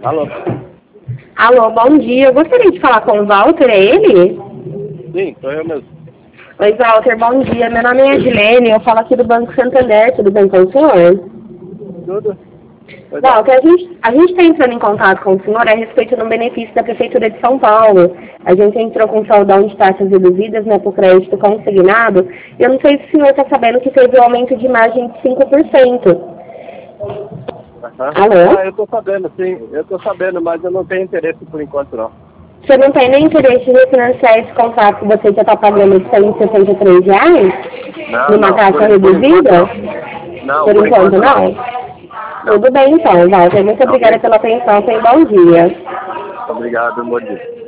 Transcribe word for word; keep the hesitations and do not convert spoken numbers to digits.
Alô? Alô, bom dia. Eu gostaria de falar com o Walter, é ele? Sim, sou eu mesmo. Oi, Walter, bom dia. Meu nome é Edilene, eu falo aqui do Banco Santander, tudo bem com o senhor? Tudo? Pois não. Walter, a gente a gente está entrando em contato com o senhor a respeito de um benefício da Prefeitura de São Paulo. A gente entrou com saudão de taxas reduzidas, né, por crédito consignado. Eu não sei se o senhor está sabendo que teve um aumento de margem de cinco por cento. Aham. Alô? Ah, eu tô sabendo, sim. Eu tô sabendo, mas eu não tenho interesse por enquanto, não. Você não tem nem interesse em refinanciar esse contrato que você já está pagando de cento e sessenta e três reais? Não, Numa não. taxa Por, por enquanto, reduzida? não. Não, Por por enquanto, enquanto, não. não? Não. Tudo bem, então, Walter. Muito Ok? obrigada pela atenção. Tenha um bom dia. Obrigado, bom dia.